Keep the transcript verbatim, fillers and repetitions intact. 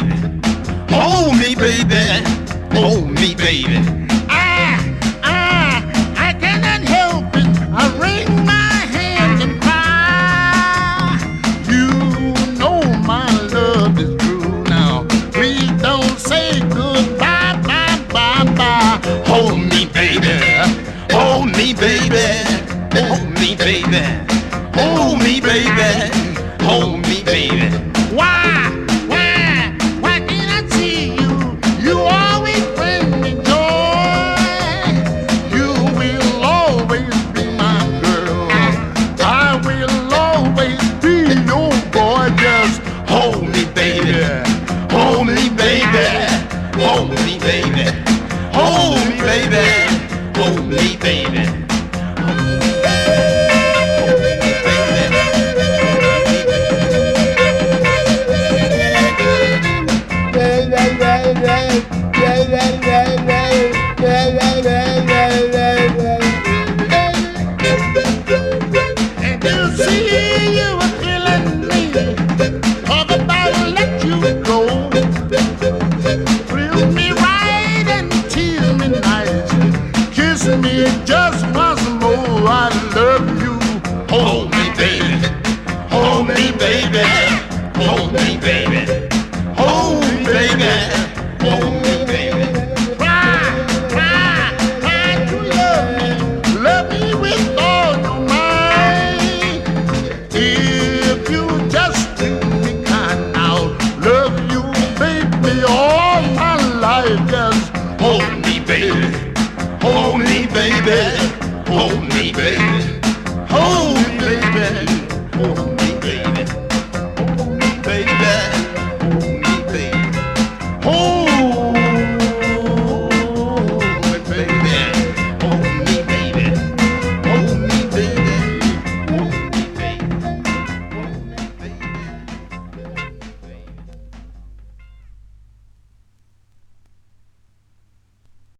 baby. Hold me, baby. Hold me, baby. I, I, I cannot help it. I wring my hands and cry. You know my love is true now. Please don't say goodbye, bye, bye, bye. Hold me, baby. Hold me, baby. Hold me, baby. Hold me, baby. Hold me, baby. Why, why, why can't I see you? You always bring me joy. You will always be my girl. I will always be your boy. Just Hold me, baby. Hold me, baby. Hold me, baby. Hold me, baby. Hold me, baby. And you see you were killing me. Talk about let you go. Thrill me right and tease me nice. Kiss me just once more. I love you. Hold me, baby. Hold me, baby. Hold me, baby. Hold me, baby. Hold me, baby. Try, try, try to love me. Love me with all your might. If you just treat me kind, I'll love you, baby, all my life. Just Hold me, baby. Hold me, baby. Hold me, baby. Hold me, baby. Hold me, baby.